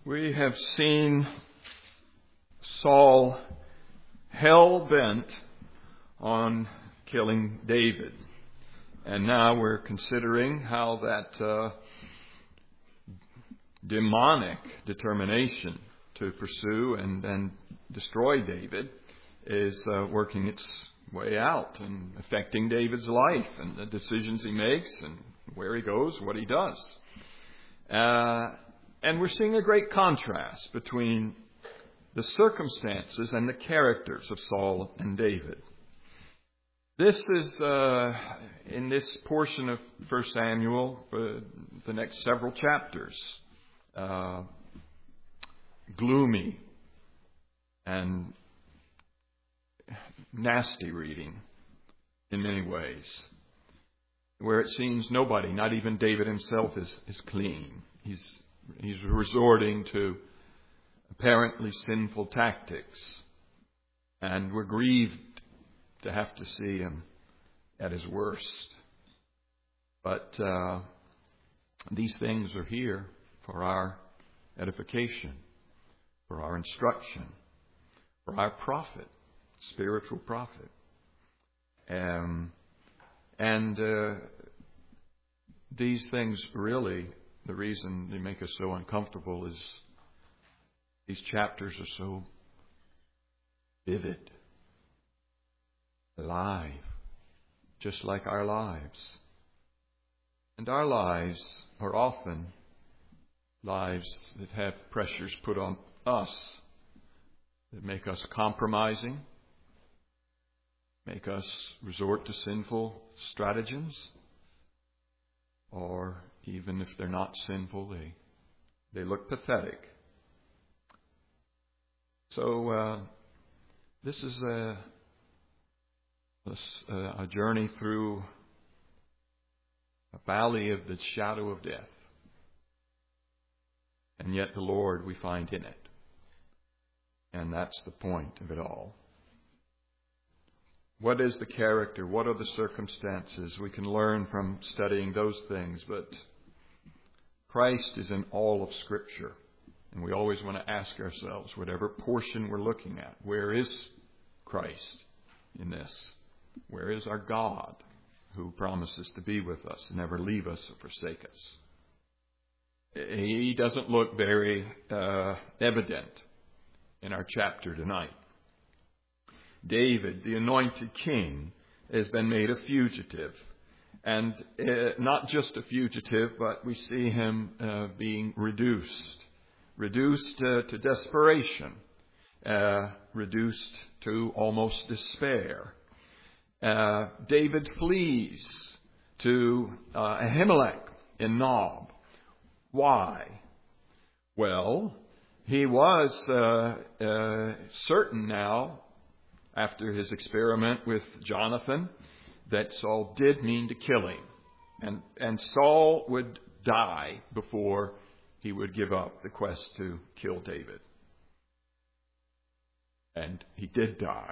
We have seen Saul hell-bent on killing David. And now we're considering how that demonic determination to pursue and destroy David is working its way out and affecting David's life and the decisions he makes and where he goes, what he does. And we're seeing a great contrast between the circumstances and the characters of Saul and David. This is, in this portion of 1 Samuel, the next several chapters, gloomy and nasty reading in many ways, where it seems nobody, not even David himself, is clean. He's resorting to apparently sinful tactics, and we're grieved to have to see him at his worst. But these things are here for our edification, for our instruction, for our profit, spiritual profit. And these things really, the reason they make us so uncomfortable is these chapters are so vivid, alive, just like our lives. And our lives are often lives that have pressures put on us that make us compromising, make us resort to sinful stratagems, or even if they're not sinful, they look pathetic. So this is a journey through a valley of the shadow of death. And yet the Lord we find in it. And that's the point of it all. What is the character? What are the circumstances? We can learn from studying those things, but Christ is in all of Scripture. And we always want to ask ourselves, whatever portion we're looking at, where is Christ in this? Where is our God who promises to be with us, never leave us or forsake us? He doesn't look very evident in our chapter tonight. David, the anointed king, has been made a fugitive. And not just a fugitive, but we see him being reduced to desperation, reduced to almost despair. David flees to Ahimelech in Nob. Why? Well, he was certain now, after his experiment with Jonathan, that Saul did mean to kill him. And Saul would die before he would give up the quest to kill David. And he did die.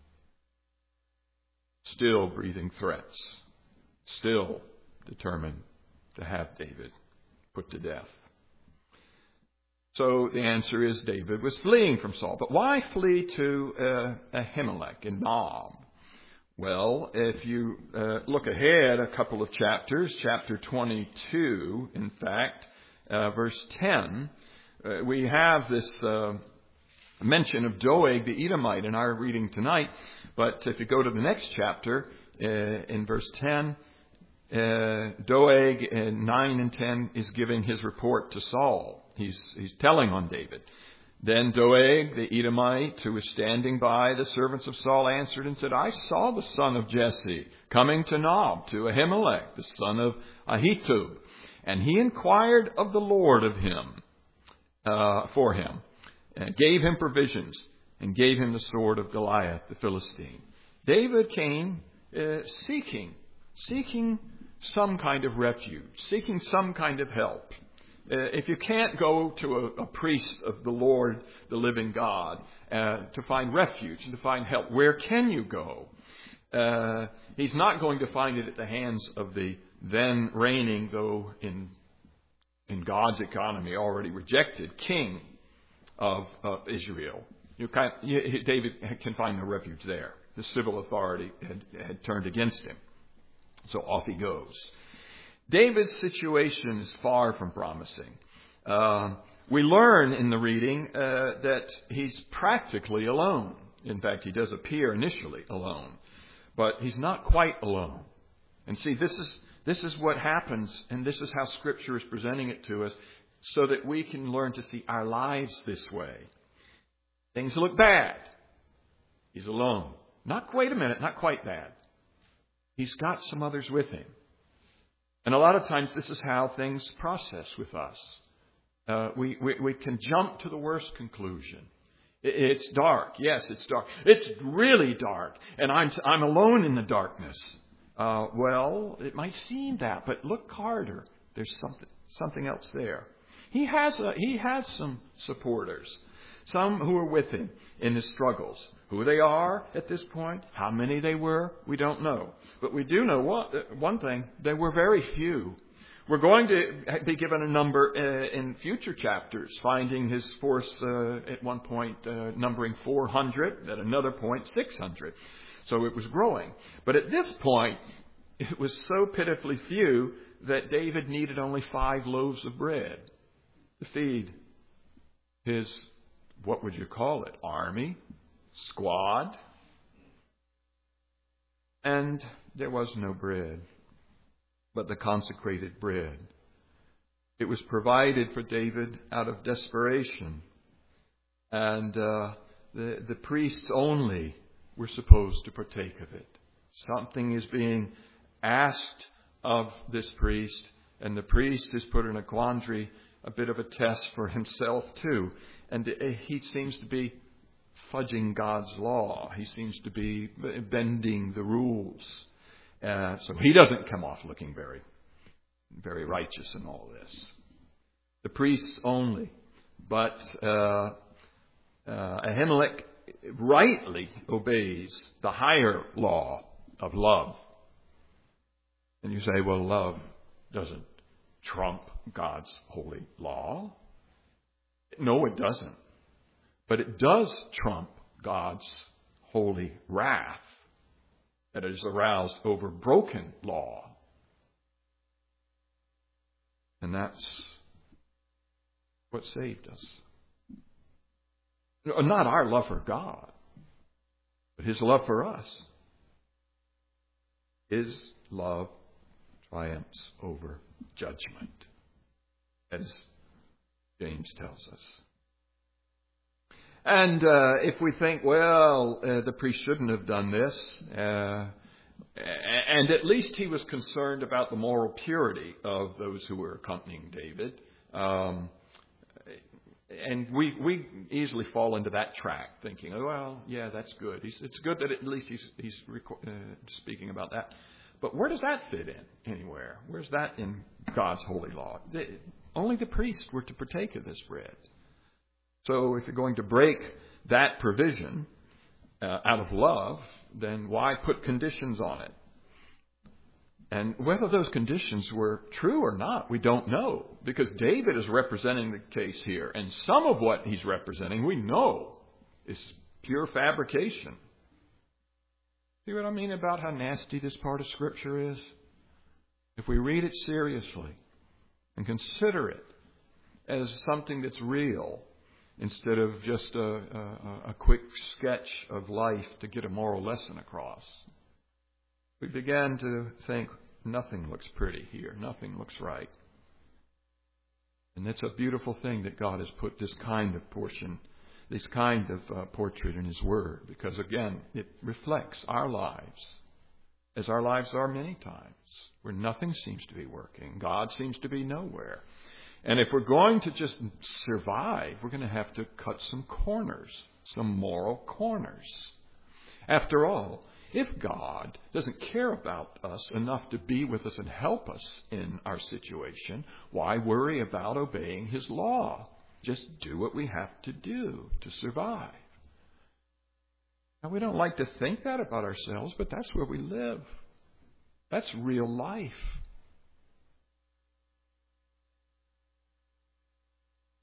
Still breathing threats. Still determined to have David put to death. So the answer is David was fleeing from Saul. But why flee to Ahimelech in Nob? Well, if you look ahead a couple of chapters, chapter 22, in fact, verse 10, we have this mention of Doeg the Edomite in our reading tonight. But if you go to the next chapter, in verse 10, Doeg in 9 and 10 is giving his report to Saul. He's telling on David. Then Doeg the Edomite, who was standing by the servants of Saul, answered and said, I saw the son of Jesse coming to Nob, to Ahimelech, the son of Ahitub. And he inquired of the Lord of him, for him, and gave him provisions, and gave him the sword of Goliath, the Philistine. David came seeking some kind of refuge, seeking some kind of help. If you can't go to a priest of the Lord, the living God, to find refuge and to find help, where can you go? He's not going to find it at the hands of the then reigning, though in in God's economy, already rejected king of Israel. David can find no refuge there. The civil authority had turned against him. So off he goes. David's situation is far from promising. We learn in the reading that he's practically alone. In fact, he does appear initially alone. But he's not quite alone. And see, this is what happens, and this is how Scripture is presenting it to us, so that we can learn to see our lives this way. Things look bad. He's alone. Wait a minute, not quite bad. He's got some others with him. And a lot of times this is how things process with us. We can jump to the worst conclusion. It's dark. Yes, it's dark. It's really dark. And I'm alone in the darkness. Well, it might seem that, but look harder. There's something else there. He has some supporters. Some who are with him in his struggles. Who they are at this point, how many they were, we don't know. But we do know one thing, they were very few. We're going to be given a number in future chapters, finding his force at one point numbering 400, at another point 600. So it was growing. But at this point, it was so pitifully few that David needed only 5 loaves of bread to feed his, what would you call it, army, squad. And there was no bread, but the consecrated bread. It was provided for David out of desperation. And the priests only were supposed to partake of it. Something is being asked of this priest, and the priest is put in a quandary, a bit of a test for himself too. And he seems to be fudging God's law. He seems to be bending the rules. So he doesn't come off looking very, very righteous in all this. The priests only. But Ahimelech rightly obeys the higher law of love. And you say, well, love doesn't trump God's holy law. No, it doesn't. But it does trump God's holy wrath that is aroused over broken law. And that's what saved us. Not our love for God, but His love for us. His love triumphs over judgment, as James tells us. And if we think, well, the priest shouldn't have done this, and at least he was concerned about the moral purity of those who were accompanying David, and we easily fall into that track, thinking, oh, well, yeah, that's good. It's good that at least he's speaking about that. But where does that fit in anywhere? Where's that in God's holy law? Only the priests were to partake of this bread. So if you're going to break that provision out of love, then why put conditions on it? And whether those conditions were true or not, we don't know, because David is representing the case here. And some of what he's representing, we know, is pure fabrication. See what I mean about how nasty this part of Scripture is? If we read it seriously and consider it as something that's real, instead of just a quick sketch of life to get a moral lesson across, we began to think, nothing looks pretty here. Nothing looks right. And it's a beautiful thing that God has put this kind of portion, this kind of portrait in His Word, because, again, it reflects our lives, as our lives are many times, where nothing seems to be working. God seems to be nowhere. And if we're going to just survive, we're going to have to cut some corners, some moral corners. After all, if God doesn't care about us enough to be with us and help us in our situation, why worry about obeying His law? Just do what we have to do to survive. Now, we don't like to think that about ourselves, but that's where we live. That's real life.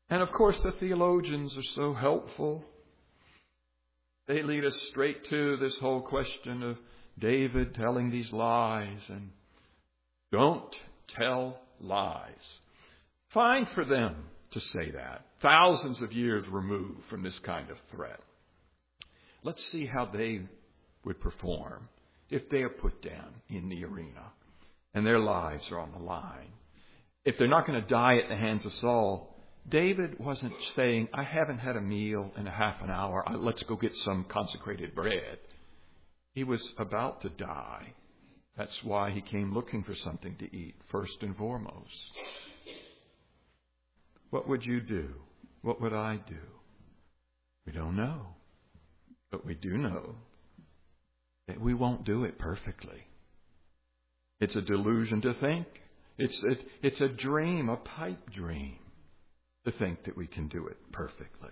And of course, the theologians are so helpful. They lead us straight to this whole question of David telling these lies. And don't tell lies. Fine for them to say that, thousands of years removed from this kind of threat. Let's see how they would perform if they are put down in the arena and their lives are on the line. If they're not going to die at the hands of Saul, David wasn't saying, I haven't had a meal in a half an hour. Let's go get some consecrated bread. He was about to die. That's why he came looking for something to eat, first and foremost. What would you do? What would I do? We don't know. But we do know that we won't do it perfectly. It's a delusion to think. It's a dream, a pipe dream, to think that we can do it perfectly.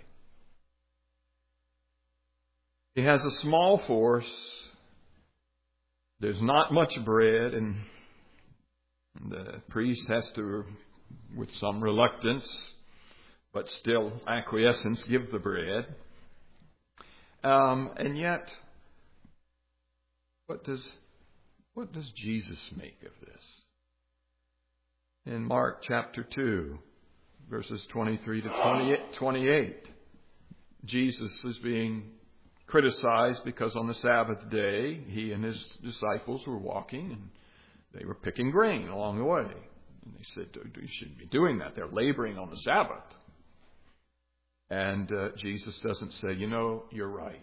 He has a small force. There's not much bread, and the priest has to, with some reluctance, but still acquiescence, give the bread. And yet, what does Jesus make of this? In Mark chapter 2, verses 23 to 28, Jesus is being criticized because on the Sabbath day, he and his disciples were walking and they were picking grain along the way. And they said, you shouldn't be doing that. They're laboring on the Sabbath. And Jesus doesn't say, you're right.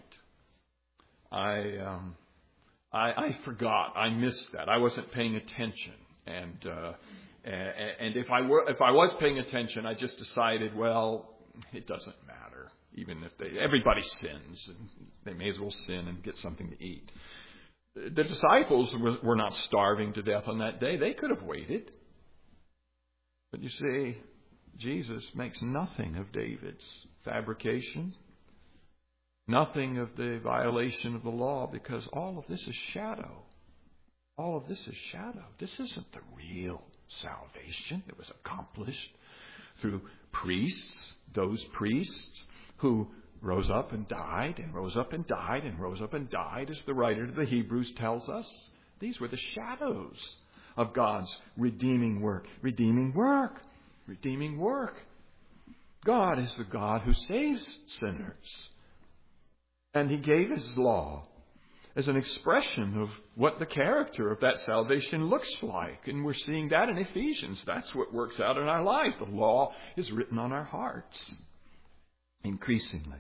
I forgot. I missed that. I wasn't paying attention. And if I was paying attention, I just decided, well, it doesn't matter. Even if everybody sins, and they may as well sin and get something to eat. The disciples were not starving to death on that day. They could have waited. But you see, Jesus makes nothing of David's fabrication, nothing of the violation of the law, because all of this is shadow. All of this is shadow. This isn't the real salvation. It was accomplished through priests, those priests who rose up and died and rose up and died and rose up and died, as the writer to the Hebrews tells us. These were the shadows of God's redeeming work. Redeeming work. Redeeming work. God is the God who saves sinners. And He gave His law as an expression of what the character of that salvation looks like. And we're seeing that in Ephesians. That's what works out in our life. The law is written on our hearts increasingly.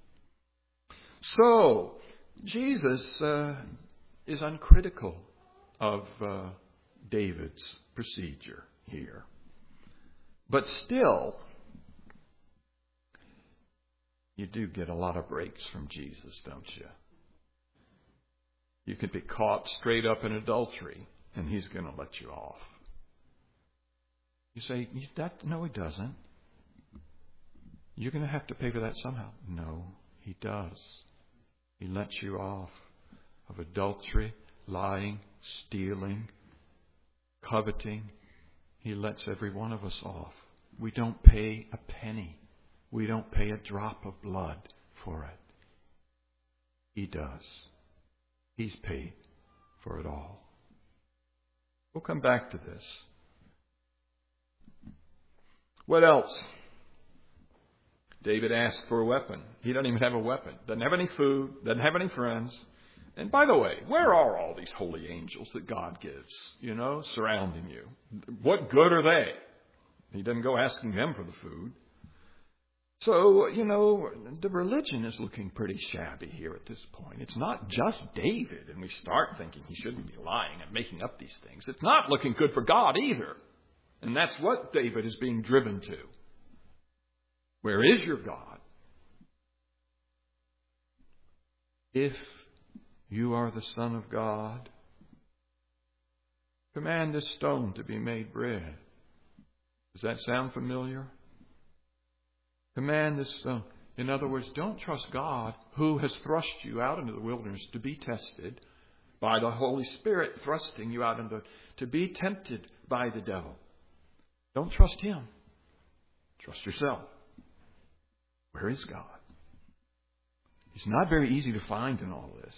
So, Jesus is uncritical of David's procedure here. But still, you do get a lot of breaks from Jesus, don't you? You could be caught straight up in adultery, and He's going to let you off. You say, no, He doesn't. You're going to have to pay for that somehow. No, He does. He lets you off of adultery, lying, stealing, coveting. He lets every one of us off. We don't pay a penny. We don't pay a drop of blood for it. He does. He's paid for it all. We'll come back to this. What else? David asked for a weapon. He doesn't even have a weapon. Doesn't have any food. Doesn't have any friends. And by the way, where are all these holy angels that God gives, surrounding you? What good are they? He doesn't go asking them for the food. So, the religion is looking pretty shabby here at this point. It's not just David, and we start thinking he shouldn't be lying and making up these things. It's not looking good for God either. And that's what David is being driven to. Where is your God? If you are the Son of God, command this stone to be made bread. Does that sound familiar? Command this stone. In other words, don't trust God who has thrust you out into the wilderness to be tested by the Holy Spirit thrusting you out to be tempted by the devil. Don't trust Him. Trust yourself. Where is God? He's not very easy to find in all of this.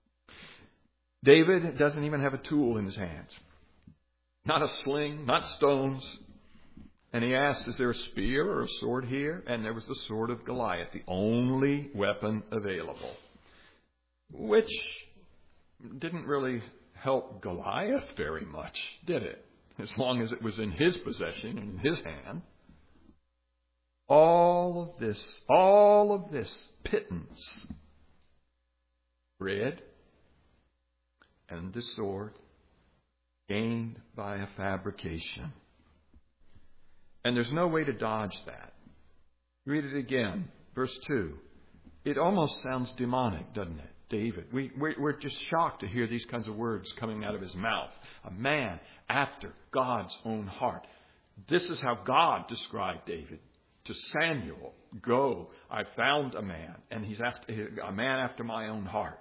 David doesn't even have a tool in his hands. Not a sling, not stones. And he asked, is there a spear or a sword here? And there was the sword of Goliath, the only weapon available, which didn't really help Goliath very much, did it? As long as it was in his possession, in his hand. All of this pittance, bread and the sword, gained by a fabrication. And there's no way to dodge that. Read it again, verse 2. It almost sounds demonic, doesn't it? David. We're just shocked to hear these kinds of words coming out of his mouth. A man after God's own heart. This is how God described David to Samuel. Go, I found a man, and he's a man after my own heart.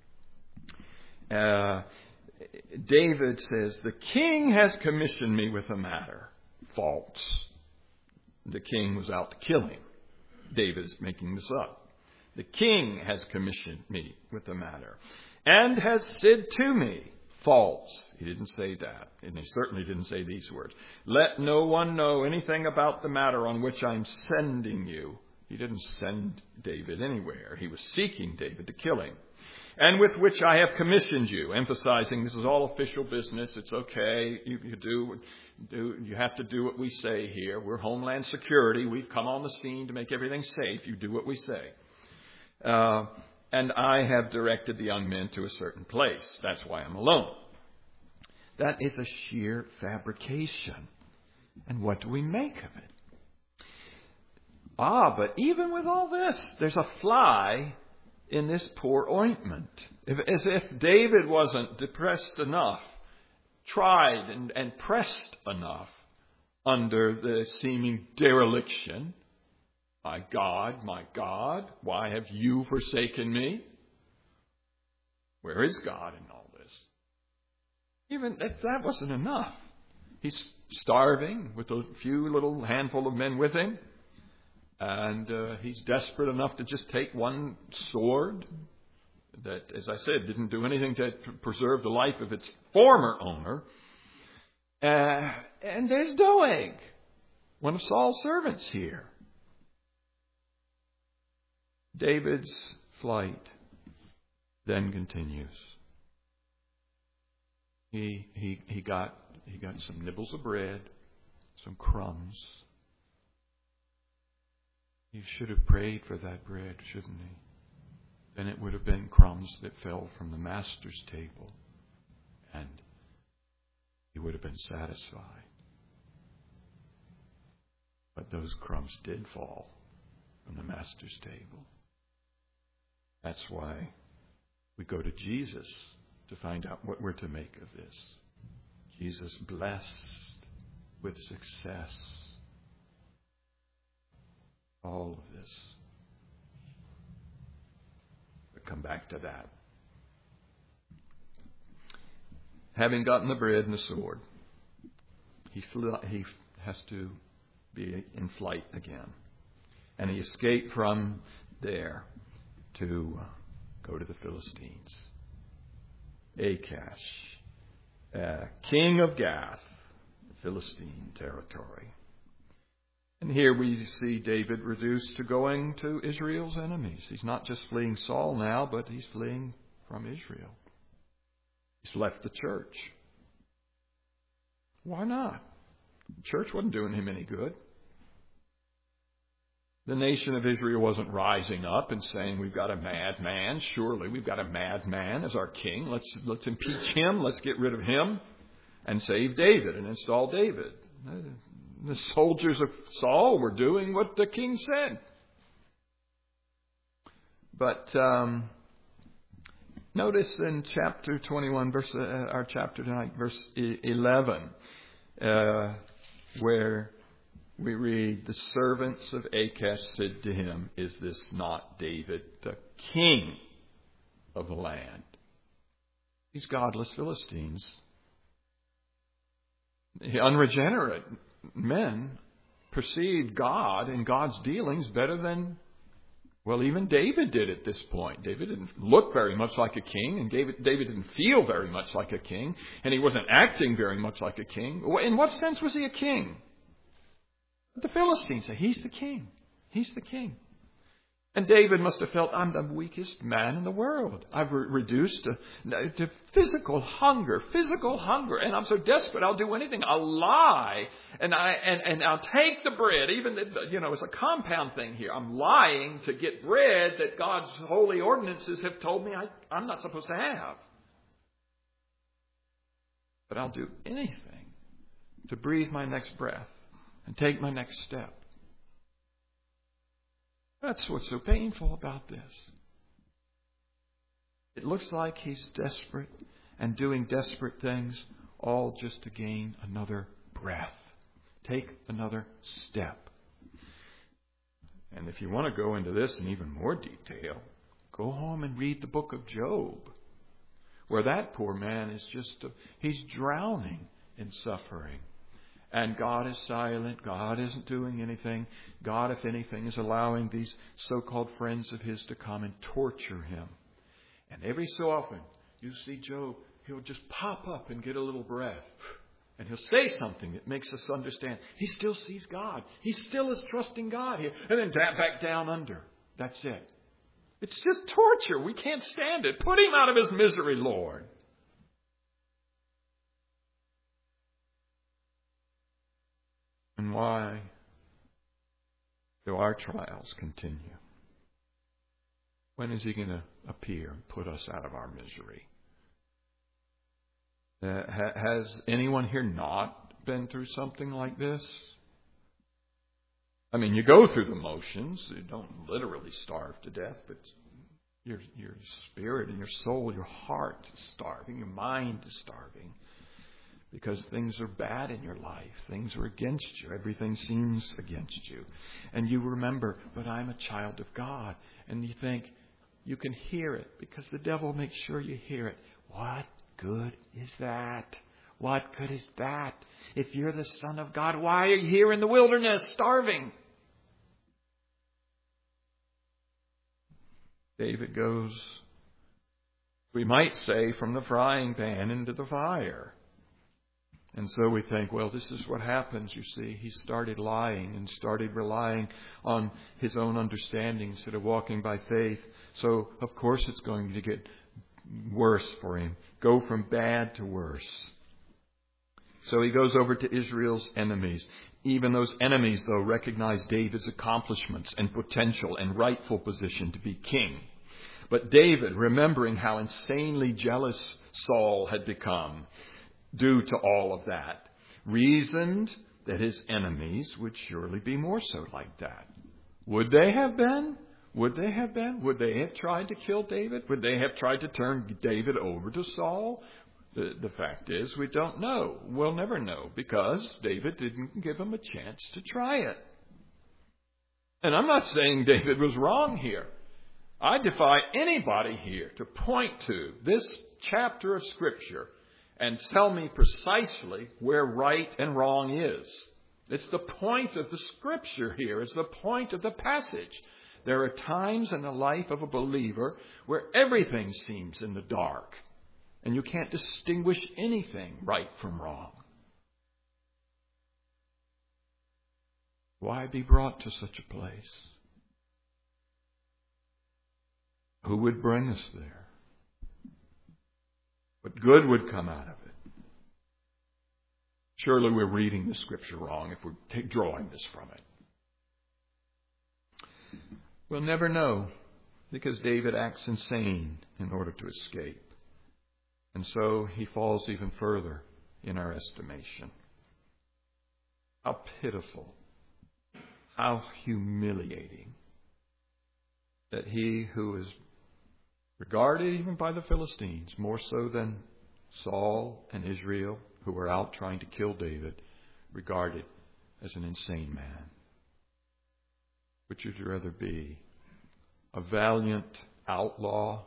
David says, the king has commissioned me with a matter. False. The king was out to kill him. David is making this up. The king has commissioned me with the matter, and has said to me, false. He didn't say that, and he certainly didn't say these words. Let no one know anything about the matter on which I'm sending you. He didn't send David anywhere. He was seeking David to kill him. And with which I have commissioned you, emphasizing this is all official business. It's okay. You have to do what we say here. We're Homeland Security. We've come on the scene to make everything safe. You do what we say. And I have directed the young men to a certain place. That's why I'm alone. That is a sheer fabrication. And what do we make of it? But even with all this, there's a fly in this poor ointment. As if David wasn't depressed enough, tried and pressed enough under the seeming dereliction. My God, why have you forsaken me? Where is God in all this? Even if that wasn't enough. He's starving with a few little handful of men with him. And he's desperate enough to just take one sword that, as I said, didn't do anything to preserve the life of its former owner. And there's Doeg, one of Saul's servants here. David's flight then continues. He got some nibbles of bread, some crumbs. He should have prayed for that bread, shouldn't he? Then it would have been crumbs that fell from the master's table, and he would have been satisfied. But those crumbs did fall from the master's table. That's why we go to Jesus to find out what we're to make of this. Jesus blessed with success. All of this. We'll come back to that. Having gotten the bread and the sword, he has to be in flight again. And he escaped from there to go to the Philistines. Achash, king of Gath, Philistine territory. And here we see David reduced to going to Israel's enemies. He's not just fleeing Saul now, but he's fleeing from Israel. He's left the church. Why not? The church wasn't doing him any good. The nation of Israel wasn't rising up and saying, we've got a madman. Surely we've got a madman as our king. Let's impeach him. Let's get rid of him and save David and install David. The soldiers of Saul were doing what the king said. But notice in chapter 21, our chapter tonight, verse 11, where we read, the servants of Achash said to him, is this not David, the king of the land? These godless Philistines, the unregenerate men, perceived God and God's dealings better than Well, even David did at this point. David didn't look very much like a king, and David didn't feel very much like a king, and he wasn't acting very much like a king. In what sense was he a king? The Philistines say, he's the king. He's the king. And David must have felt, I'm the weakest man in the world. I've reduced to physical hunger, and I'm so desperate, I'll do anything. I'll lie, and I'll take the bread, even, it's a compound thing here. I'm lying to get bread that God's holy ordinances have told me I'm not supposed to have. But I'll do anything to breathe my next breath and take my next step. That's what's so painful about this. It looks like he's desperate and doing desperate things, all just to gain another breath. Take another step. And if you want to go into this in even more detail, go home and read the book of Job, where that poor man is he's drowning in suffering. And God is silent. God isn't doing anything. God, if anything, is allowing these so-called friends of his to come and torture him. And every so often, you see Job, he'll just pop up and get a little breath. And he'll say something that makes us understand. He still sees God. He still is trusting God here. And then back down under. That's it. It's just torture. We can't stand it. Put him out of his misery, Lord. And why do our trials continue? When is he going to appear and put us out of our misery? Has anyone here not been through something like this? I mean, you go through the motions. You don't literally starve to death, but your spirit and your soul, your heart is starving. Your mind is starving. Because things are bad in your life. Things are against you. Everything seems against you. And you remember, but I'm a child of God. And you think, you can hear it because the devil makes sure you hear it. What good is that? What good is that? If you're the Son of God, why are you here in the wilderness starving? David goes, we might say, from the frying pan into the fire. And so we think, well, this is what happens, you see. He started lying and started relying on his own understanding instead of walking by faith. So, of course, it's going to get worse for him. Go from bad to worse. So he goes over to Israel's enemies. Even those enemies, though, recognize David's accomplishments and potential and rightful position to be king. But David, remembering how insanely jealous Saul had become, due to all of that, reasoned that his enemies would surely be more so like that. Would they have been? Would they have been? Would they have tried to kill David? Would they have tried to turn David over to Saul? The fact is, we don't know. We'll never know because David didn't give him a chance to try it. And I'm not saying David was wrong here. I defy anybody here to point to this chapter of Scripture and tell me precisely where right and wrong is. It's the point of the Scripture here. It's the point of the passage. There are times in the life of a believer where everything seems in the dark, and you can't distinguish anything right from wrong. Why be brought to such a place? Who would bring us there? What good would come out of it? Surely we're reading the Scripture wrong if we're drawing this from it. We'll never know because David acts insane in order to escape. And so he falls even further in our estimation. How pitiful, how humiliating that he who is regarded even by the Philistines, more so than Saul and Israel, who were out trying to kill David, regarded as an insane man. Which would you rather be? A valiant outlaw,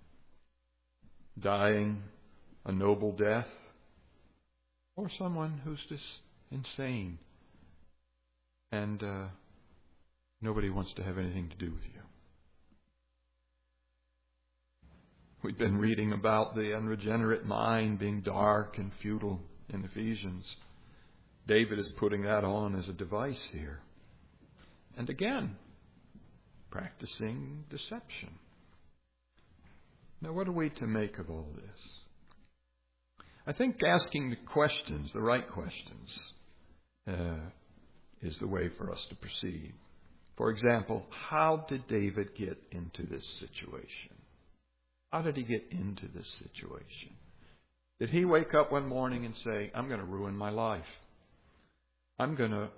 dying a noble death, or someone who's just insane and nobody wants to have anything to do with you? We've been reading about the unregenerate mind being dark and futile in Ephesians. David is putting that on as a device here. And again, practicing deception. Now, what are we to make of all this? I think asking the questions, the right questions, is the way for us to proceed. For example, how did David get into this situation? How did he get into this situation? Did he wake up one morning and say, I'm going to ruin my life? I'm going to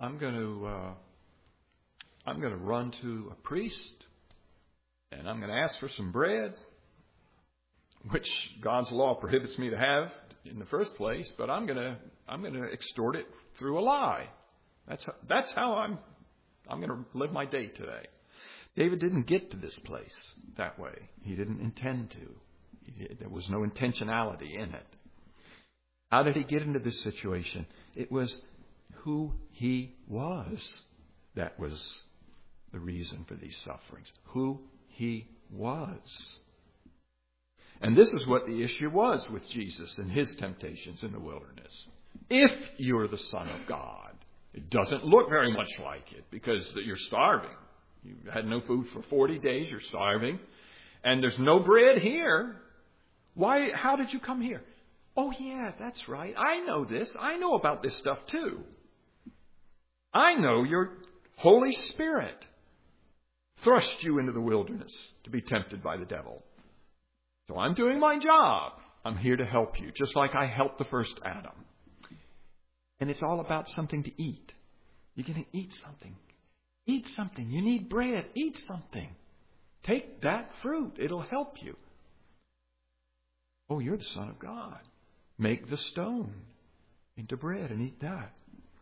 run to a priest and I'm going to ask for some bread, which God's law prohibits me to have in the first place, but I'm going to extort it through a lie. That's how I'm going to live my day today. David didn't get to this place that way. He didn't intend to. There was no intentionality in it. How did he get into this situation? It was who he was that was the reason for these sufferings. Who he was. And this is what the issue was with Jesus and his temptations in the wilderness. If you're the Son of God, it doesn't look very much like it because you're starving. You had no food for 40 days. You're starving. And there's no bread here. Why? How did you come here? Oh, yeah, that's right. I know this. I know about this stuff too. I know your Holy Spirit thrust you into the wilderness to be tempted by the devil. So I'm doing my job. I'm here to help you, just like I helped the first Adam. And it's all about something to eat. You're going to eat something. Eat something. You need bread. Eat something. Take that fruit. It'll help you. Oh, you're the Son of God. Make the stone into bread and eat that.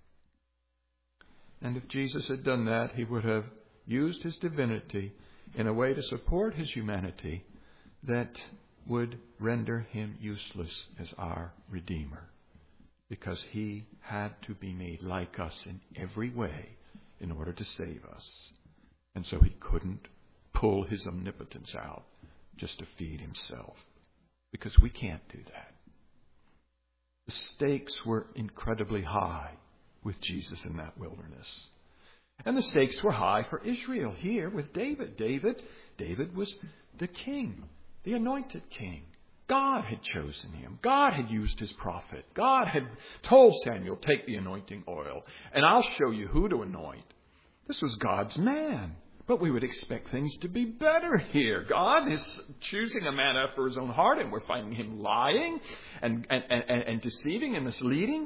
And if Jesus had done that, he would have used his divinity in a way to support his humanity that would render him useless as our Redeemer. Because he had to be made like us in every way in order to save us. And so he couldn't pull his omnipotence out just to feed himself. Because we can't do that. The stakes were incredibly high with Jesus in that wilderness. And the stakes were high for Israel here with David. David was the king, the anointed king. God had chosen him. God had used his prophet. God had told Samuel, take the anointing oil, and I'll show you who to anoint. This was God's man. But we would expect things to be better here. God is choosing a man after his own heart, and we're finding him lying and deceiving and misleading.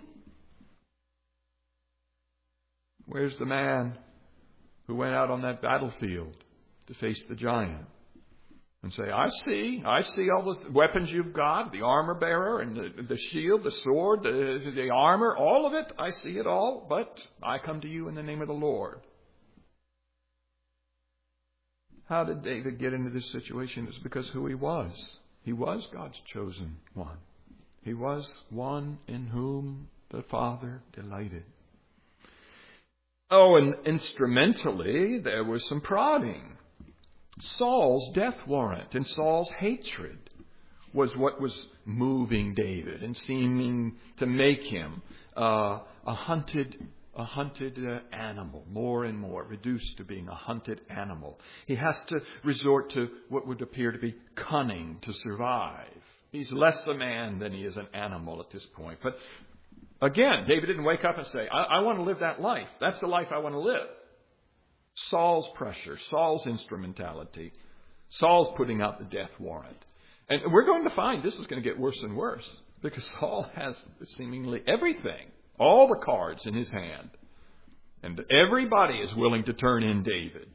Where's the man who went out on that battlefield to face the giant? And say, I see all the weapons you've got, the armor bearer and the shield, the sword, the armor, all of it. I see it all, but I come to you in the name of the Lord. How did David get into this situation? It's because who he was. He was God's chosen one. He was one in whom the Father delighted. Oh, and instrumentally, there was some prodding. Saul's death warrant and Saul's hatred was what was moving David and seeming to make him a hunted animal, more and more reduced to being a hunted animal. He has to resort to what would appear to be cunning to survive. He's less a man than he is an animal at this point. But again, David didn't wake up and say, I want to live that life. That's the life I want to live. Saul's pressure, Saul's instrumentality, Saul's putting out the death warrant. And we're going to find this is going to get worse and worse because Saul has seemingly everything, all the cards in his hand. And everybody is willing to turn in David.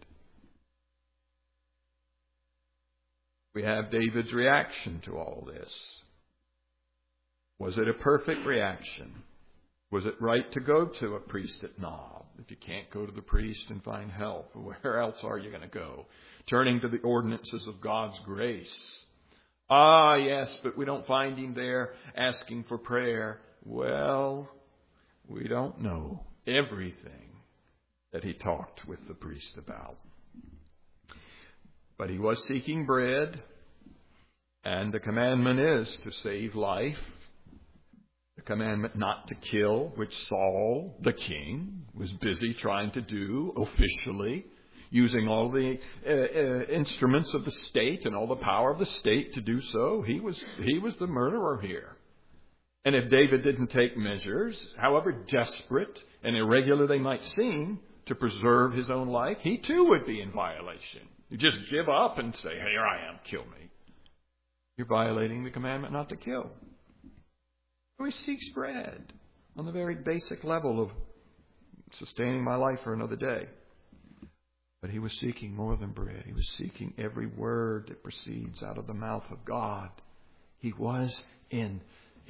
We have David's reaction to all this. Was it a perfect reaction? Was it right to go to a priest at Nob? If you can't go to the priest and find help, where else are you going to go? Turning to the ordinances of God's grace. Ah, yes, but we don't find him there asking for prayer. Well, we don't know everything that he talked with the priest about. But he was seeking bread. And the commandment is to save life. The commandment not to kill, which Saul, the king, was busy trying to do officially, using all the instruments of the state and all the power of the state to do so. He was the murderer here. And if David didn't take measures, however desperate and irregular they might seem, to preserve his own life, he too would be in violation. You just give up and say, here I am, kill me. You're violating the commandment not to kill. He seeks bread on the very basic level of sustaining my life for another day. But he was seeking more than bread. He was seeking every word that proceeds out of the mouth of God. He was in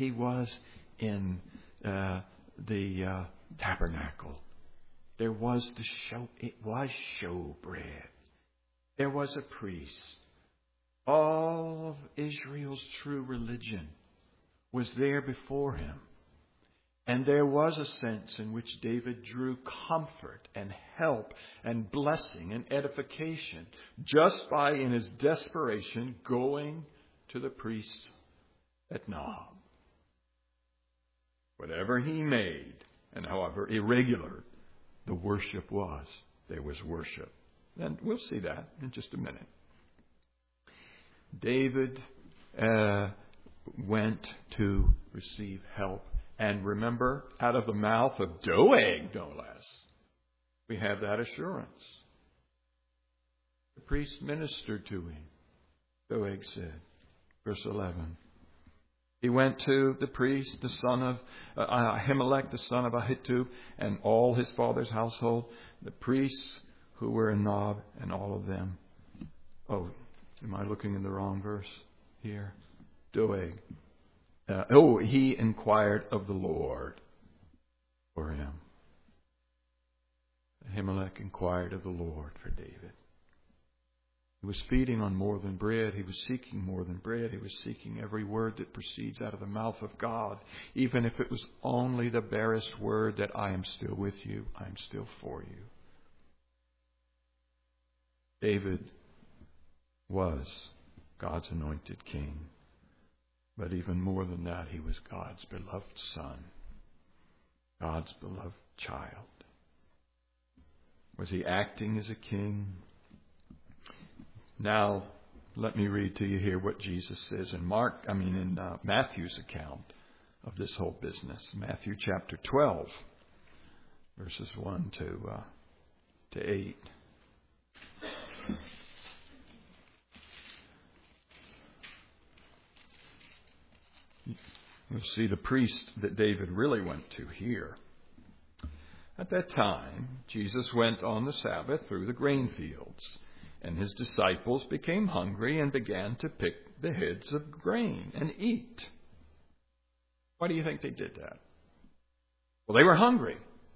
the tabernacle. There was it was showbread. There was a priest. All of Israel's true religion was there before him. And there was a sense in which David drew comfort and help and blessing and edification just by, in his desperation, going to the priest at Nob. Whatever he made, and however irregular the worship was, there was worship. And we'll see that in just a minute. David went to receive help. And remember, out of the mouth of Doeg, no less, we have that assurance. The priest ministered to him, Doeg said, verse 11. He went to the priest, the son of Ahimelech, the son of Ahitub, and all his father's household, the priests who were in Nob, and all of them. Oh, am I looking in the wrong verse here? Doeg. He inquired of the Lord for him. Ahimelech inquired of the Lord for David. He was feeding on more than bread. He was seeking more than bread. He was seeking every word that proceeds out of the mouth of God, even if it was only the barest word that I am still with you, I am still for you. David was God's anointed king. But even more than that, he was God's beloved son, God's beloved child. Was he acting as a king? Now, let me read to you here what Jesus says in Matthew's account of this whole business. Matthew chapter 12, verses 1 to 8. We'll see the priest that David really went to here. At that time, Jesus went on the Sabbath through the grain fields, and his disciples became hungry and began to pick the heads of grain and eat. Why do you think they did that? Well, they were hungry.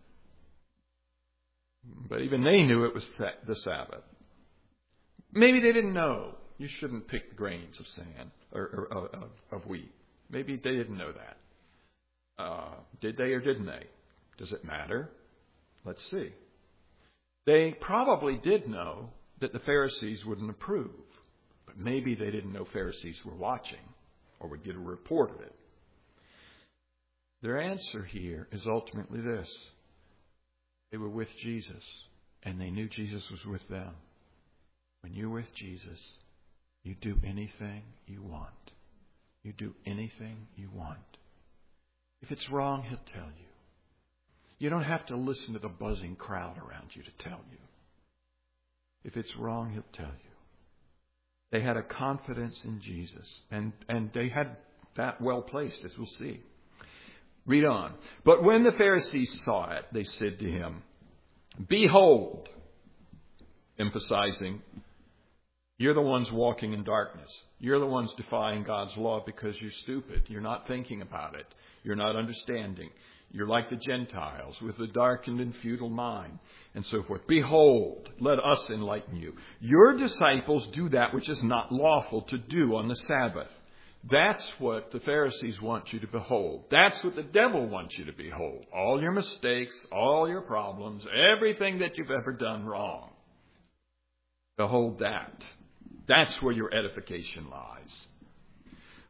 But even they knew it was the Sabbath. Maybe they didn't know you shouldn't pick grains of sand or of wheat. Maybe they didn't know that. Did they or didn't they? Does it matter? Let's see. They probably did know that the Pharisees wouldn't approve. But maybe they didn't know Pharisees were watching or would get a report of it. Their answer here is ultimately this. They were with Jesus, and they knew Jesus was with them. When you're with Jesus, you do anything you want. You do anything you want. If it's wrong, he'll tell you. You don't have to listen to the buzzing crowd around you to tell you. If it's wrong, he'll tell you. They had a confidence in Jesus, and they had that well placed, as we'll see. Read on. But when the Pharisees saw it, they said to him, "Behold," emphasizing, you're the ones walking in darkness. You're the ones defying God's law because you're stupid. You're not thinking about it. You're not understanding. You're like the Gentiles with a darkened and futile mind, and so forth. Behold, let us enlighten you. Your disciples do that which is not lawful to do on the Sabbath. That's what the Pharisees want you to behold. That's what the devil wants you to behold. All your mistakes, all your problems, everything that you've ever done wrong. Behold that. That's where your edification lies.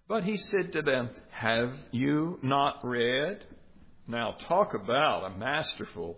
But he said to them, have you not read? Now talk about a masterful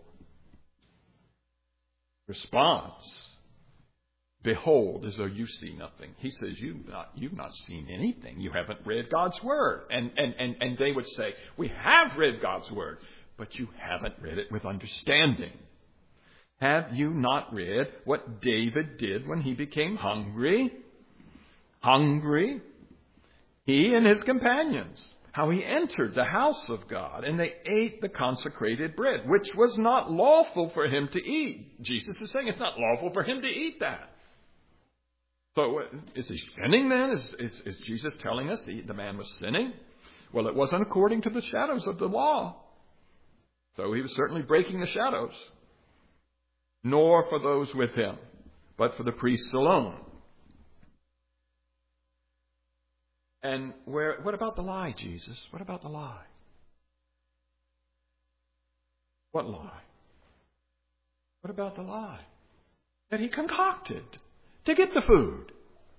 response. Behold, as though you see nothing. He says, you've not seen anything. You haven't read God's Word. And they would say, we have read God's Word, but you haven't read it with understanding. Have you not read what David did when he became hungry? Hungry. He and his companions. How he entered the house of God, and they ate the consecrated bread, which was not lawful for him to eat. Jesus is saying it's not lawful for him to eat that. So is he sinning then? Is Jesus telling us the man was sinning? Well, it wasn't according to the shadows of the law. So he was certainly breaking the shadows. Nor for those with him, but for the priests alone. And what about the lie, Jesus? What about the lie? What lie? What about the lie that he concocted to get the food?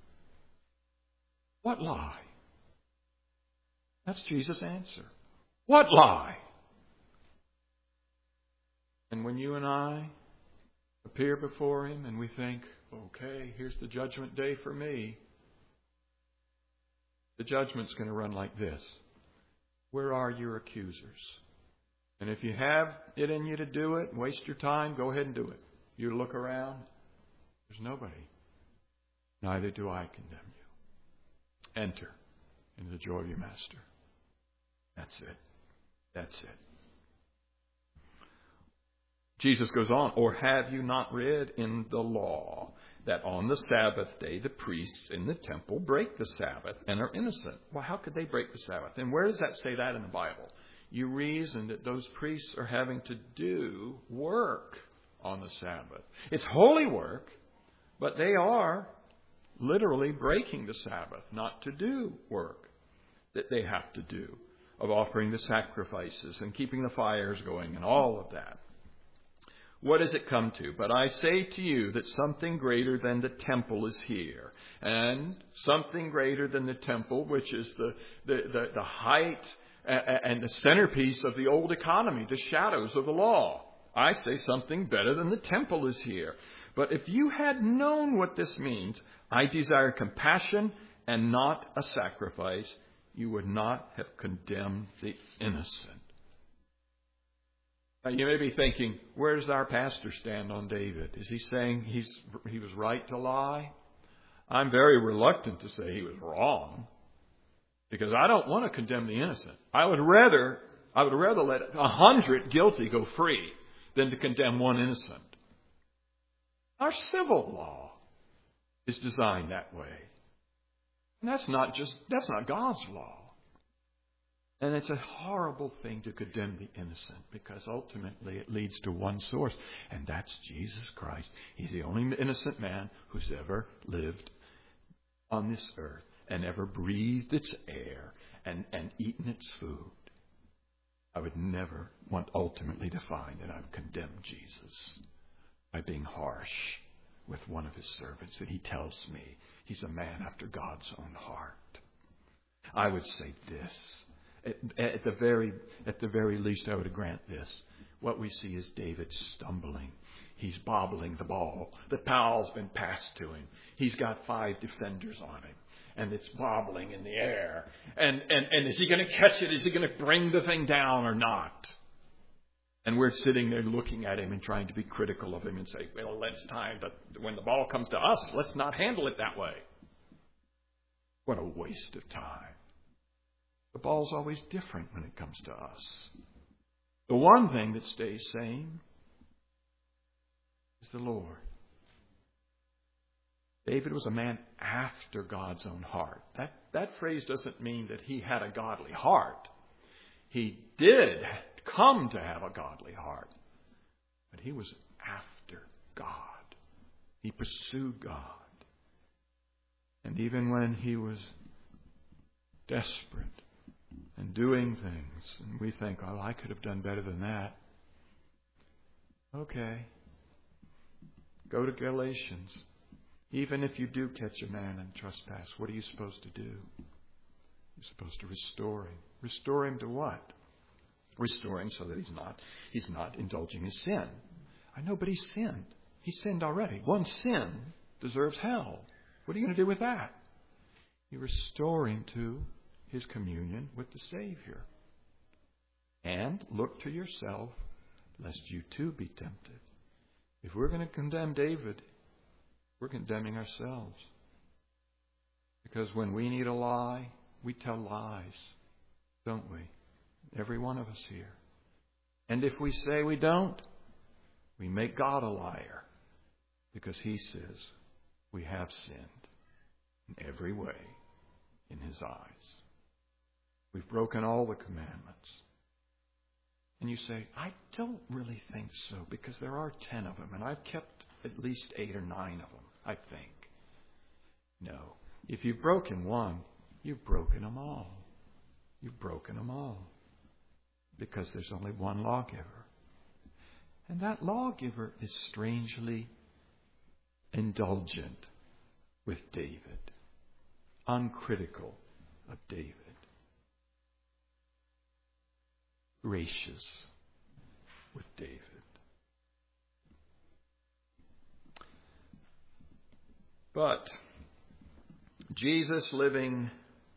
What lie? That's Jesus' answer. What lie? And when you and I appear before him and we think, okay, here's the judgment day for me. The judgment's going to run like this. Where are your accusers? And if you have it in you to do it, waste your time, go ahead and do it. You look around, there's nobody. Neither do I condemn you. Enter into the joy of your master. That's it. That's it. Jesus goes on, or have you not read in the law that on the Sabbath day the priests in the temple break the Sabbath and are innocent? Well, how could they break the Sabbath? And where does that say that in the Bible? You reason that those priests are having to do work on the Sabbath. It's holy work, but they are literally breaking the Sabbath, not to do work that they have to do, of offering the sacrifices and keeping the fires going and all of that. What does it come to? But I say to you that something greater than the temple is here. And something greater than the temple, which is the height and the centerpiece of the old economy, the shadows of the law. I say something better than the temple is here. But if you had known what this means, I desire compassion and not a sacrifice, you would not have condemned the innocent. Now, you may be thinking, where does our pastor stand on David? Is he saying he was right to lie? I'm very reluctant to say he was wrong, because I don't want to condemn the innocent. I would rather let 100 guilty go free than to condemn one innocent. Our civil law is designed that way. And that's not God's law. And it's a horrible thing to condemn the innocent, because ultimately it leads to one source, and that's Jesus Christ. He's the only innocent man who's ever lived on this earth and ever breathed its air and eaten its food. I would never want ultimately to find that I've condemned Jesus by being harsh with one of his servants, that he tells me he's a man after God's own heart. I would say this. At the very least, I would grant this. What we see is David stumbling. He's bobbling the ball. The towel's been passed to him. He's got 5 defenders on him, and it's bobbling in the air. And is he going to catch it? Is he going to bring the thing down or not? And we're sitting there looking at him and trying to be critical of him and say, well, it's time, but when the ball comes to us, let's not handle it that way. What a waste of time. The ball's always different when it comes to us. The one thing that stays same is the Lord. David was a man after God's own heart. That phrase doesn't mean that he had a godly heart. He did come to have a godly heart, but he was after God. He pursued God. And even when he was desperate and doing things, and we think, oh, I could have done better than that. Okay. Go to Galatians. Even if you do catch a man in trespass, what are you supposed to do? You're supposed to restore him. Restore him to what? Restore him so that he's not indulging his sin. I know, but he sinned. He sinned already. One sin deserves hell. What are you going to do with that? You restore him to his communion with the Savior. And look to yourself, lest you too be tempted. If we're going to condemn David, we're condemning ourselves. Because when we need a lie, we tell lies, don't we? Every one of us here. And if we say we don't, we make God a liar. Because he says we have sinned in every way in his eyes. We've broken all the commandments. And you say, I don't really think so, because there are 10 of them, and I've kept at least 8 or 9 of them, I think. No. If you've broken one, you've broken them all. You've broken them all. Because there's only one lawgiver. And that lawgiver is strangely indulgent with David, uncritical of David, gracious with David. But Jesus, living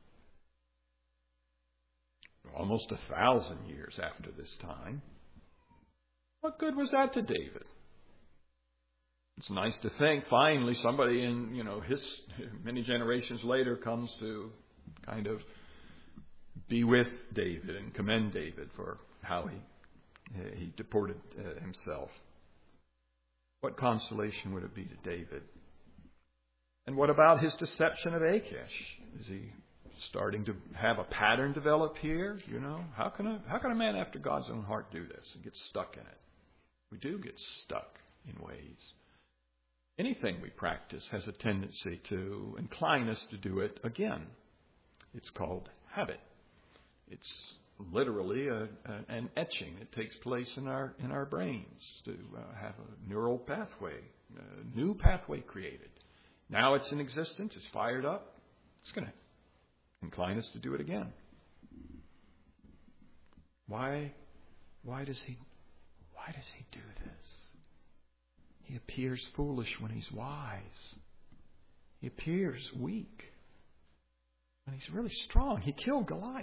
almost 1,000 years after this time, what good was that to David? It's nice to think finally somebody in, his many generations later comes to kind of be with David and commend David for how he deported himself. What consolation would it be to David? And what about his deception of Achish? Is he starting to have a pattern develop here? How can a man after God's own heart do this and get stuck in it? We do get stuck in ways. Anything we practice has a tendency to incline us to do it again. It's called habit. It's literally an etching that takes place in our brains to have a neural pathway, a new pathway created. Now it's in existence. It's fired up. It's going to incline us to do it again. Why does he do this? He appears foolish when he's wise. He appears weak when he's really strong. He killed Goliath.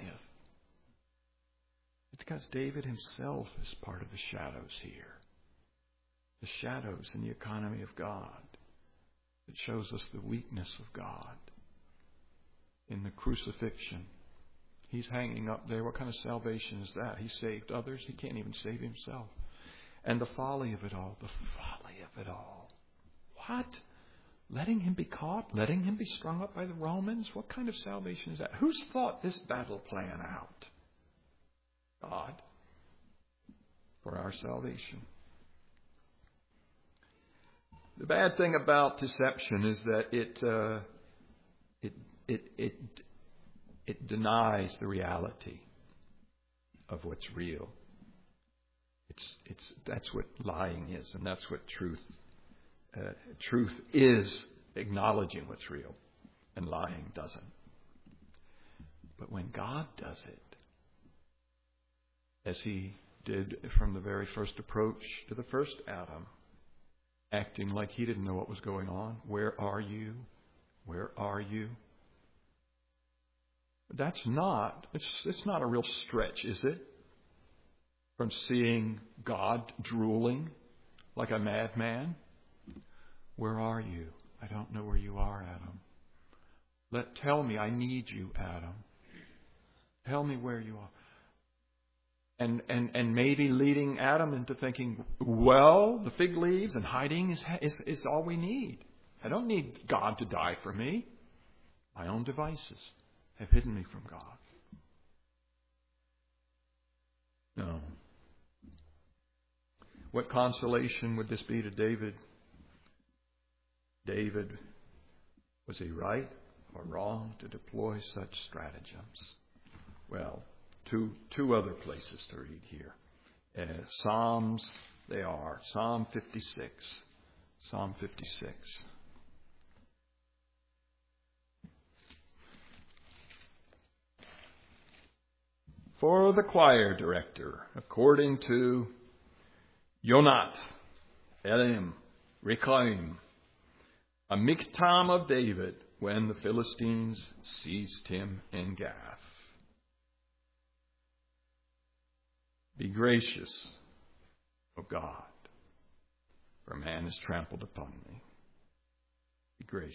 It's because David himself is part of the shadows here. The shadows in the economy of God. It shows us the weakness of God. In the crucifixion, he's hanging up there. What kind of salvation is that? He saved others. He can't even save himself. And the folly of it all. The folly of it all. What? Letting him be caught? Letting him be strung up by the Romans? What kind of salvation is that? Who's thought this battle plan out? God. For our salvation. The bad thing about deception is that it denies the reality of what's real. That's what lying is, and that's what truth is, acknowledging what's real, and lying doesn't. But when God does it, as he did from the very first approach to the first Adam, acting like he didn't know what was going on. Where are you? Where are you? It's not a real stretch, is it? From seeing God drooling like a madman. Where are you? I don't know where you are, Adam. Tell me, I need you, Adam. Tell me where you are. And maybe leading Adam into thinking, well, the fig leaves and hiding is all we need. I don't need God to die for me. My own devices have hidden me from God. No. What consolation would this be to David? David, was he right or wrong to deploy such stratagems? Well, two other places to read here. Psalms, they are. Psalm 56. Psalm 56. For the choir director, according to Yonat, Elim, Rechaim, a miktam of David, when the Philistines seized him in Gath. Be gracious, O God, for man has trampled upon me. Be gracious.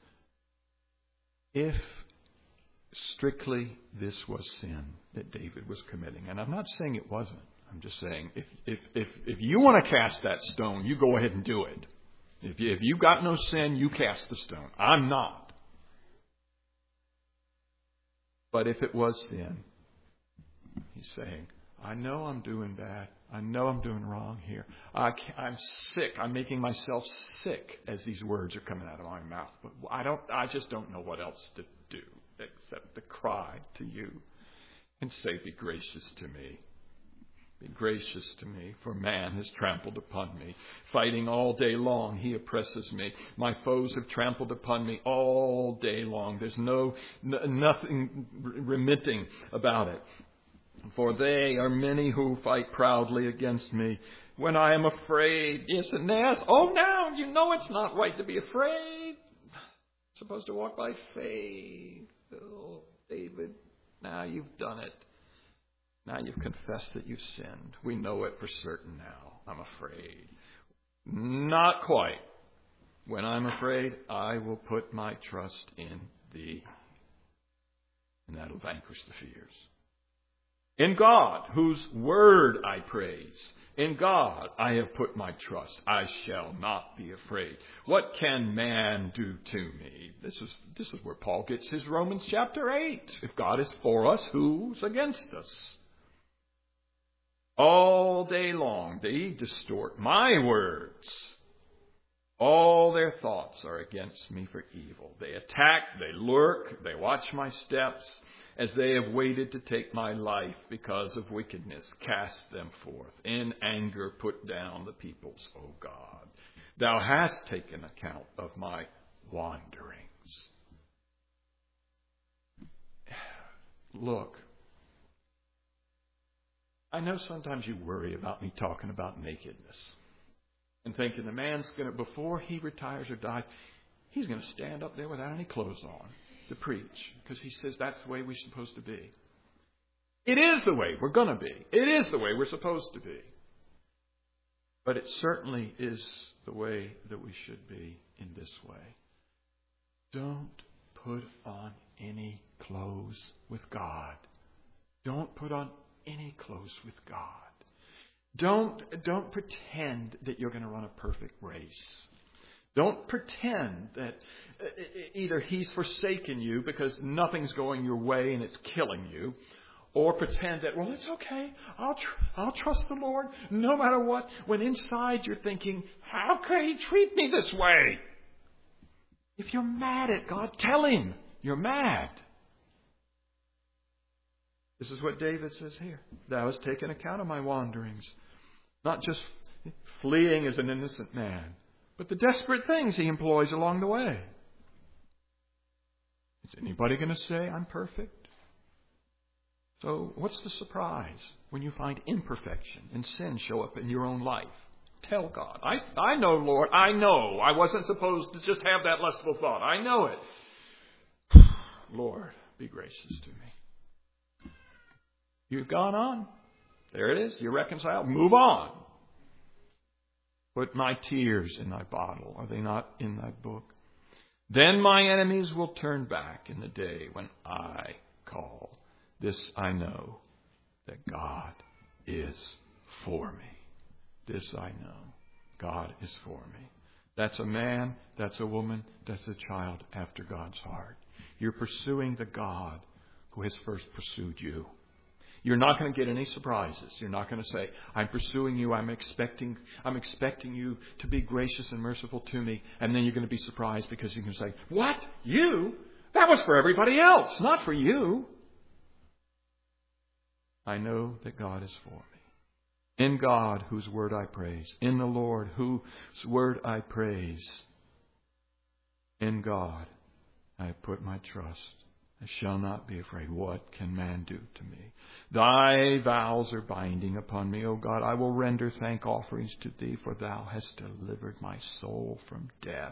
If strictly this was sin that David was committing, and I'm not saying it wasn't, I'm just saying if you want to cast that stone, you go ahead and do it. If you've got no sin, you cast the stone. I'm not. But if it was sin, he's saying, I know I'm doing bad. I know I'm doing wrong here. I'm sick. I'm making myself sick as these words are coming out of my mouth. But I just don't know what else to do except to cry to you and say, be gracious to me. Be gracious to me, for man has trampled upon me. Fighting all day long, he oppresses me. My foes have trampled upon me all day long. There's nothing remitting about it. For they are many who fight proudly against me. When I am afraid, yes, and yes. Oh, now you know it's not right to be afraid. You're supposed to walk by faith. Oh, David, now you've done it. Now you've confessed that you've sinned. We know it for certain now. I'm afraid. Not quite. When I'm afraid, I will put my trust in thee. And that'll vanquish the fears. In God, whose word I praise. In God I have put my trust. I shall not be afraid. What can man do to me? This is where Paul gets his Romans chapter 8. If God is for us, who's against us? All day long they distort my words. All their thoughts are against me for evil. They attack, they lurk, they watch my steps. As they have waited to take my life because of wickedness, cast them forth. In anger put down the peoples, O God. Thou hast taken account of my wanderings. Look, I know sometimes you worry about me talking about nakedness and thinking the man's going to, before he retires or dies, he's going to stand up there without any clothes on to preach, because he says that's the way we're supposed to be. It is the way we're going to be. It is the way we're supposed to be. But it certainly is the way that we should be in this way. Don't put on any clothes with God. Don't put on any clothes with God. Don't pretend that you're going to run a perfect race. Don't pretend that either He's forsaken you because nothing's going your way and it's killing you, or pretend that, well, it's okay. I'll trust the Lord no matter what, when inside you're thinking, how could He treat me this way? If you're mad at God, tell Him you're mad. This is what David says here. Thou hast taken account of my wanderings. Not just fleeing as an innocent man, but the desperate things he employs along the way. Is anybody going to say I'm perfect? So what's the surprise when you find imperfection and sin show up in your own life? Tell God. I know, Lord. I know. I wasn't supposed to just have that lustful thought. I know it. Lord, be gracious to me. You've gone on. There it is. You're reconciled. Move on. Put my tears in thy bottle. Are they not in thy book? Then my enemies will turn back in the day when I call. This I know, that God is for me. This I know. God is for me. That's a man, that's a woman, that's a child after God's heart. You're pursuing the God who has first pursued you. You're not going to get any surprises. You're not going to say, I'm pursuing you, I'm expecting you to be gracious and merciful to me, and then you're going to be surprised because you can say, what? You? That was for everybody else, not for you. I know that God is for me. In God, whose word I praise. In the Lord, whose word I praise. In God, I have put my trust. I shall not be afraid. What can man do to me? Thy vows are binding upon me, O God. I will render thank offerings to thee, for thou hast delivered my soul from death.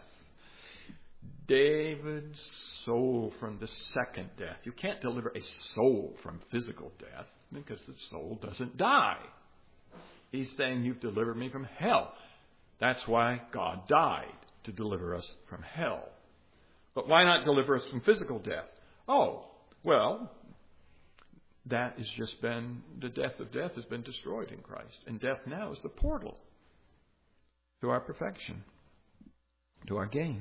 David's soul from the second death. You can't deliver a soul from physical death because the soul doesn't die. He's saying, you've delivered me from hell. That's why God died, to deliver us from hell. But why not deliver us from physical death? Oh, well, that has just been, the death of death has been destroyed in Christ. And death now is the portal to our perfection, to our gain.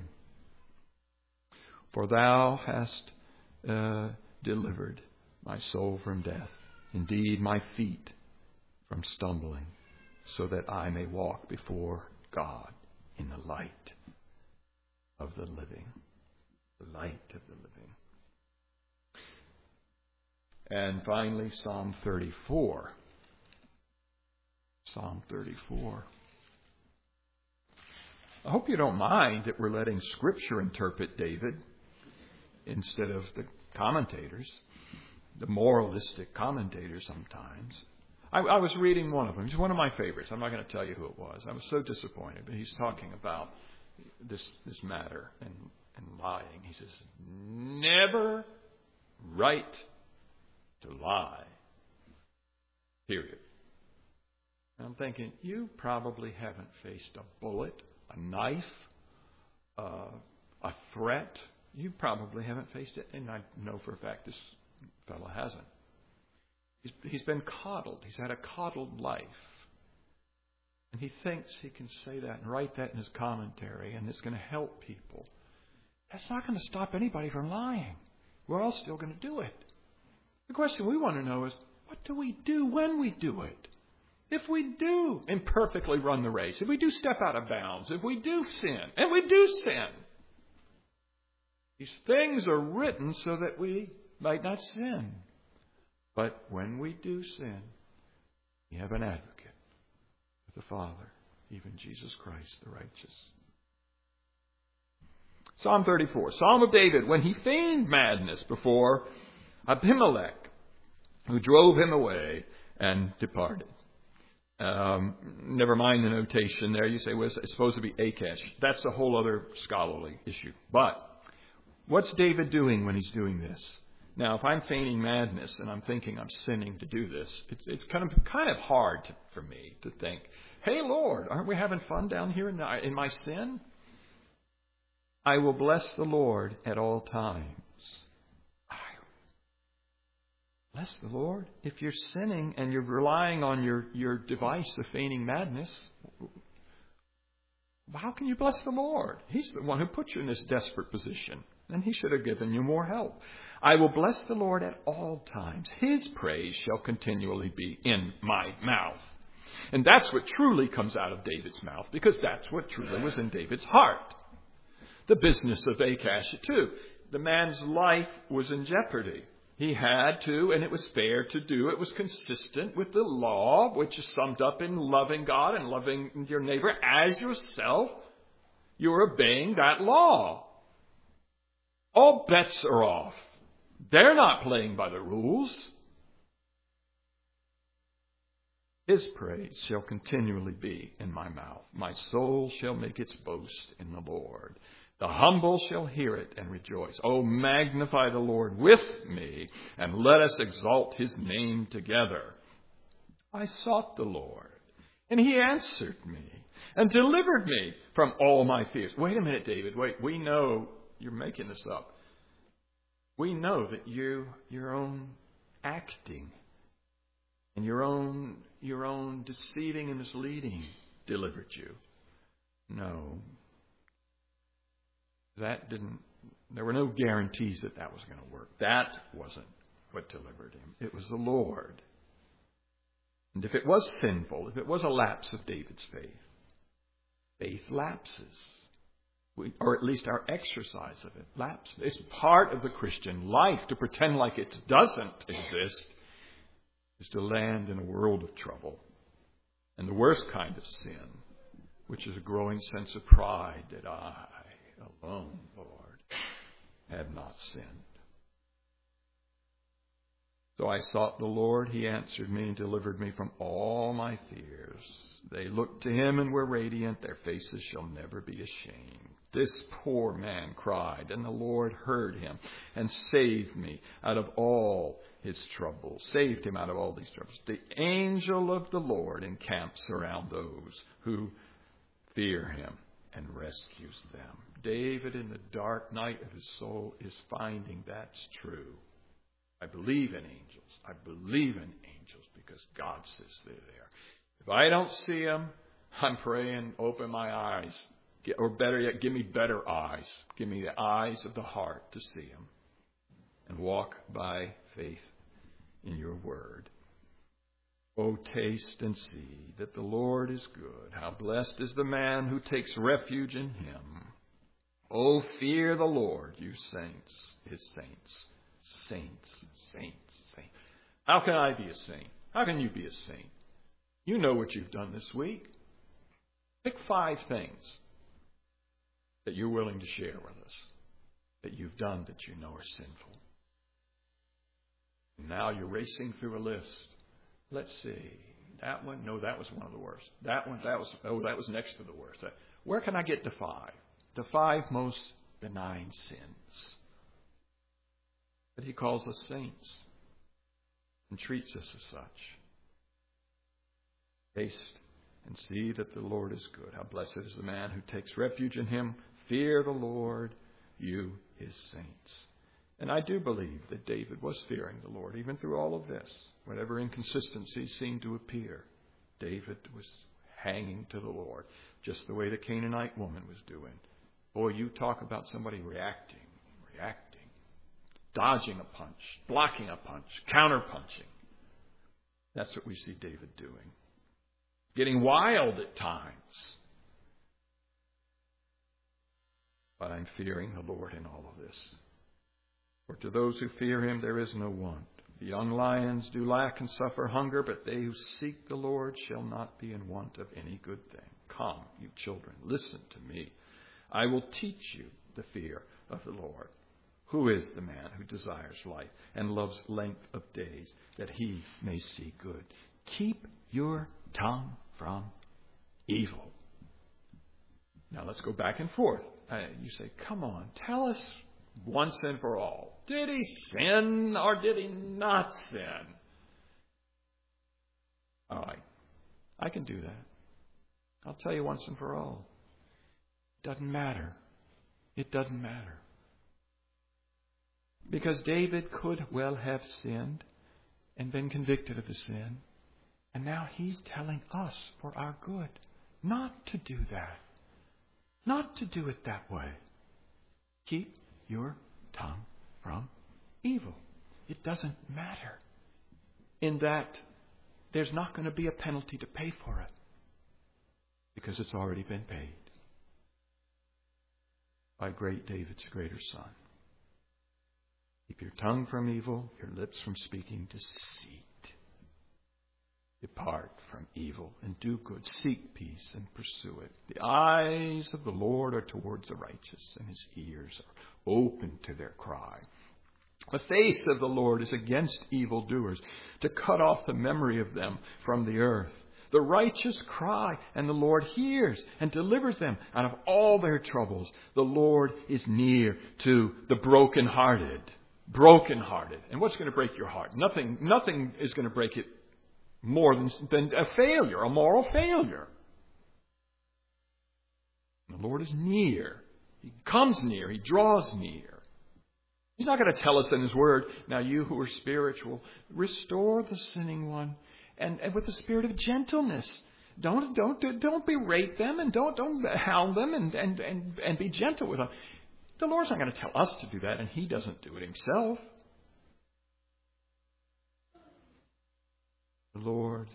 For thou hast delivered my soul from death, indeed my feet from stumbling, so that I may walk before God in the light of the living. The light of the living. And finally, Psalm 34. Psalm 34. I hope you don't mind that we're letting Scripture interpret David instead of the commentators, the moralistic commentators sometimes. I was reading one of them. He's one of my favorites. I'm not going to tell you who it was. I was so disappointed. But he's talking about this matter and lying. He says, never right to lie. Period. And I'm thinking, you probably haven't faced a bullet, a knife, a threat. You probably haven't faced it. And I know for a fact this fellow hasn't. He's been coddled. He's had a coddled life. And he thinks he can say that and write that in his commentary and it's going to help people. That's not going to stop anybody from lying. We're all still going to do it. The question we want to know is, what do we do when we do it? If we do imperfectly run the race, if we do step out of bounds, if we do sin, and we do sin, these things are written so that we might not sin. But when we do sin, we have an advocate with the Father, even Jesus Christ the righteous. Psalm 34, Psalm of David, when he feigned madness before Abimelech, who drove him away and departed. Never mind the notation there. You say, well, it's supposed to be Achash. That's a whole other scholarly issue. But what's David doing when he's doing this? Now, if I'm feigning madness and I'm thinking I'm sinning to do this, it's kind of hard for me to think, hey, Lord, aren't we having fun down here in my sin? I will bless the Lord at all times. Bless the Lord. If you're sinning and you're relying on your device of feigning madness, how can you bless the Lord? He's the one who put you in this desperate position, and He should have given you more help. I will bless the Lord at all times. His praise shall continually be in my mouth. And that's what truly comes out of David's mouth, because that's what truly was in David's heart. The business of Achash, too. The man's life was in jeopardy. He had to, and it was fair to do. It was consistent with the law, which is summed up in loving God and loving your neighbor as yourself. You're obeying that law. All bets are off. They're not playing by the rules. His praise shall continually be in my mouth. My soul shall make its boast in the Lord. The humble shall hear it and rejoice. Oh, magnify the Lord with me, and let us exalt His name together. I sought the Lord, and He answered me, and delivered me from all my fears. Wait a minute, David. Wait, we know you're making this up. We know that your own acting and your own deceiving and misleading delivered you. No. There were no guarantees that was going to work. That wasn't what delivered him. It was the Lord. And if it was sinful, if it was a lapse of David's faith lapses. Or at least our exercise of it lapses. It's part of the Christian life. To pretend like it doesn't exist is to land in a world of trouble. And the worst kind of sin, which is a growing sense of pride that I alone, Lord, have not sinned. So I sought the Lord. He answered me and delivered me from all my fears. They looked to him and were radiant. Their faces shall never be ashamed. This poor man cried, and the Lord heard him and saved me out of all his troubles. Saved him out of all these troubles. The angel of the Lord encamps around those who fear him and rescues them. David, in the dark night of his soul, is finding that's true. I believe in angels. I believe in angels because God says they're there. If I don't see them, I'm praying, open my eyes. Or better yet, give me better eyes. Give me the eyes of the heart to see them. And walk by faith in your word. Oh, taste and see that the Lord is good. How blessed is the man who takes refuge in him. Oh, fear the Lord, you saints, his saints. Saints, saints, saints. How can I be a saint? How can you be a saint? You know what you've done this week. Pick 5 things that you're willing to share with us that you've done that you know are sinful. And now you're racing through a list. Let's see. That one? No, that was one of the worst. That one? That was next to the worst. Where can I get to 5? The 5 most benign sins. But he calls us saints and treats us as such. Taste and see that the Lord is good. How blessed is the man who takes refuge in him. Fear the Lord, you his saints. And I do believe that David was fearing the Lord, even through all of this. Whatever inconsistencies seemed to appear, David was hanging to the Lord, just the way the Canaanite woman was doing. Boy, you talk about somebody reacting, dodging a punch, blocking a punch, counter-punching. That's what we see David doing. Getting wild at times. But I'm fearing the Lord in all of this. For to those who fear him there is no want. The young lions do lack and suffer hunger, but they who seek the Lord shall not be in want of any good thing. Come, you children, listen to me. I will teach you the fear of the Lord. Who is the man who desires life and loves length of days, that he may see good? Keep your tongue from evil. Now let's go back and forth. You say, come on, tell us once and for all. Did he sin or did he not sin? All right, I can do that. I'll tell you once and for all. It doesn't matter. It doesn't matter. Because David could well have sinned and been convicted of the sin. And now he's telling us for our good not to do that. Not to do it that way. Keep your tongue from evil. It doesn't matter. In that there's not going to be a penalty to pay for it. Because it's already been paid. By great David's greater son. Keep your tongue from evil, your lips from speaking deceit. Depart from evil and do good. Seek peace and pursue it. The eyes of the Lord are towards the righteous, and his ears are open to their cry. The face of the Lord is against evildoers, to cut off the memory of them from the earth. The righteous cry, and the Lord hears and delivers them out of all their troubles. The Lord is near to the brokenhearted. Brokenhearted. And what's going to break your heart? Nothing is going to break it more than a failure, a moral failure. The Lord is near. He comes near. He draws near. He's not going to tell us in his word, now you who are spiritual, restore the sinning one and with a spirit of gentleness. Don't berate them and don't hound them and be gentle with them. The Lord's not going to tell us to do that, and he doesn't do it himself. The Lord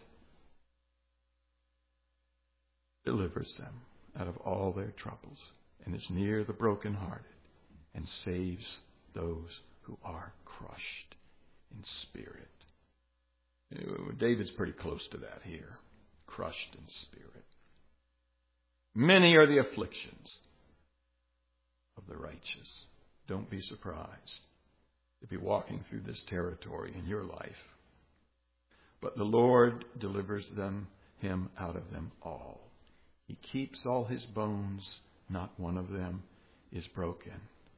delivers them out of all their troubles and is near the brokenhearted and saves those who are crushed in spirit. David's pretty close to that here. Crushed in spirit. Many are the afflictions of the righteous. Don't be surprised. to be walking through this territory in your life. But the Lord delivers him out of them all. He keeps all his bones, not one of them is broken.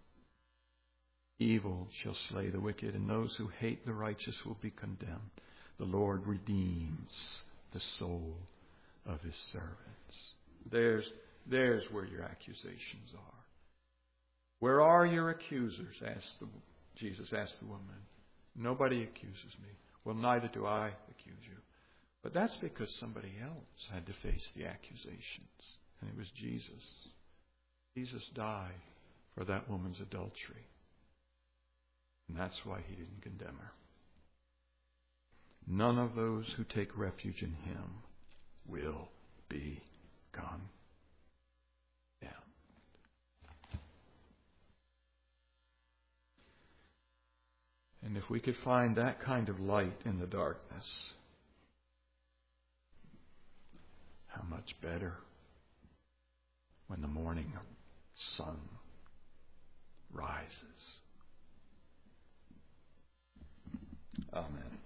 Evil shall slay the wicked, and those who hate the righteous will be condemned. The Lord redeems the soul of his servants. There's where your accusations are. Where are your accusers? Jesus asked the woman. Nobody accuses me. Well, neither do I accuse you. But that's because somebody else had to face the accusations. And it was Jesus. Jesus died for that woman's adultery. And that's why he didn't condemn her. None of those who take refuge in him will be condemned. And if we could find that kind of light in the darkness, how much better when the morning sun rises. Amen.